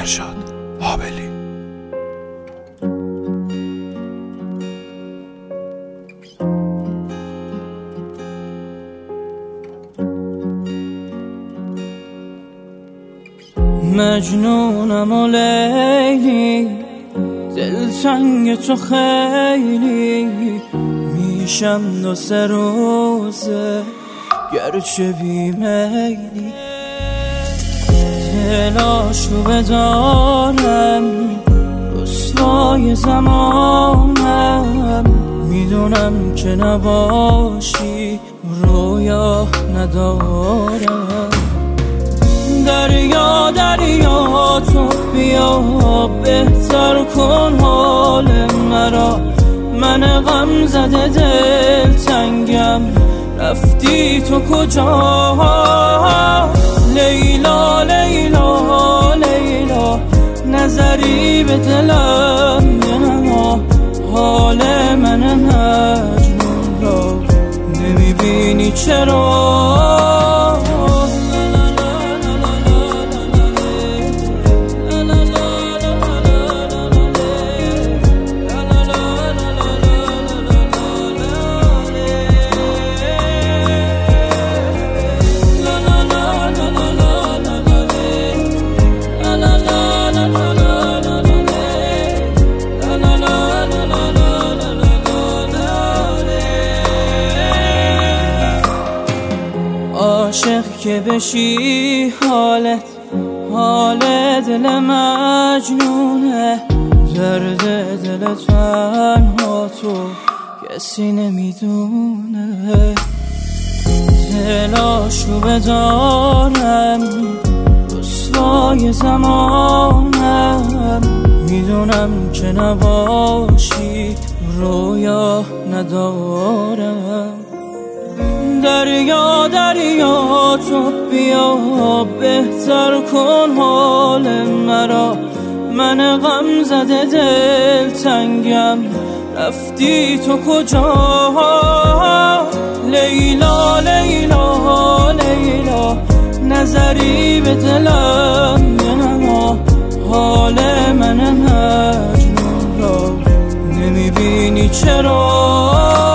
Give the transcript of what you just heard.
ارشاد حابلی. مجنونم و لیلی، دلتنگ تو خیلی، میشم 2 روزه گرچه بیمیلی. دلاشو بدارم رسوای زمانم، میدونم که نباشی رویا ندارم. دریا دریا تو بیا بهتر کن حال مرا، من غم زده دل تنگم رفتی تو کجا؟ لیلا لیلا لیلا نظری به دلم بنما، حال من مجنون را نمیبینی چرا؟ عاشق که بشی حالت حال دل مجنونه، درد دل تنها تو کسی نمیدونه. دلاشو بدارم رسوای زمانم، میدونم که نباشی رویا ندارم. دریا دریا تو بیا بهتر کن حال مرا، من غم زده دل تنگم رفتی تو کجا؟ لیلا لیلا لیلا نظری به دلم بنما، حال من مجنون را نمیبینی چرا؟